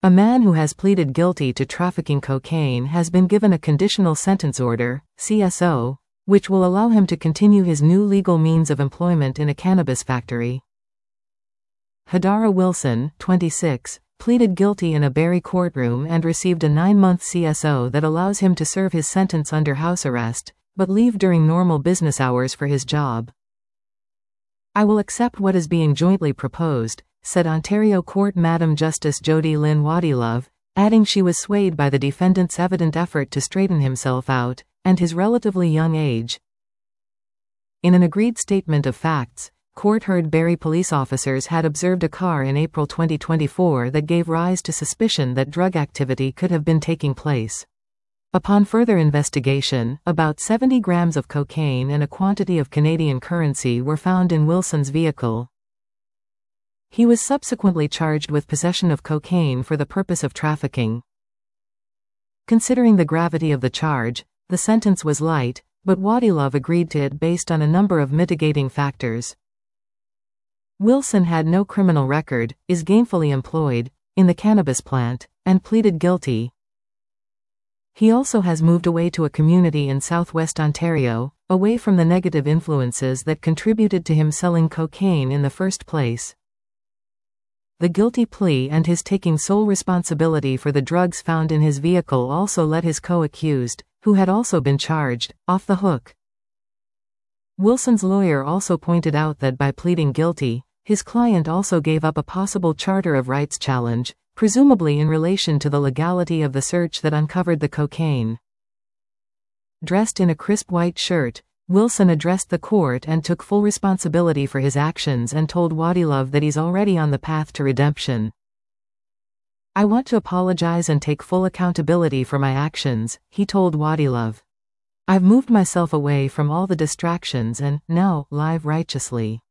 A man who has pleaded guilty to trafficking cocaine has been given a conditional sentence order, CSO, which will allow him to continue his new legal means of employment in a cannabis factory. Hadara Wilson, 26, pleaded guilty in a Barrie courtroom and received a 9-month CSO that allows him to serve his sentence under house arrest, but leave during normal business hours for his job. "I will accept what is being jointly proposed," said Ontario Court Madam Justice Jody Lynn Wadilove, adding she was swayed by the defendant's evident effort to straighten himself out, and his relatively young age. In an agreed statement of facts, court heard Barrie police officers had observed a car in April 2024 that gave rise to suspicion that drug activity could have been taking place. Upon further investigation, about 70 grams of cocaine and a quantity of Canadian currency were found in Wilson's vehicle. He was subsequently charged with possession of cocaine for the purpose of trafficking. Considering the gravity of the charge, the sentence was light, but Wadilove agreed to it based on a number of mitigating factors. Wilson had no criminal record, is gainfully employed in the cannabis plant, and pleaded guilty. He also has moved away to a community in southwest Ontario, away from the negative influences that contributed to him selling cocaine in the first place. The guilty plea and his taking sole responsibility for the drugs found in his vehicle also let his co-accused, who had also been charged, off the hook. Wilson's lawyer also pointed out that by pleading guilty, his client also gave up a possible Charter of Rights challenge, presumably in relation to the legality of the search that uncovered the cocaine. Dressed in a crisp white shirt, Wilson addressed the court and took full responsibility for his actions and told Wadilove that he's already on the path to redemption. "I want to apologize and take full accountability for my actions," he told Wadilove. "I've moved myself away from all the distractions and now live righteously."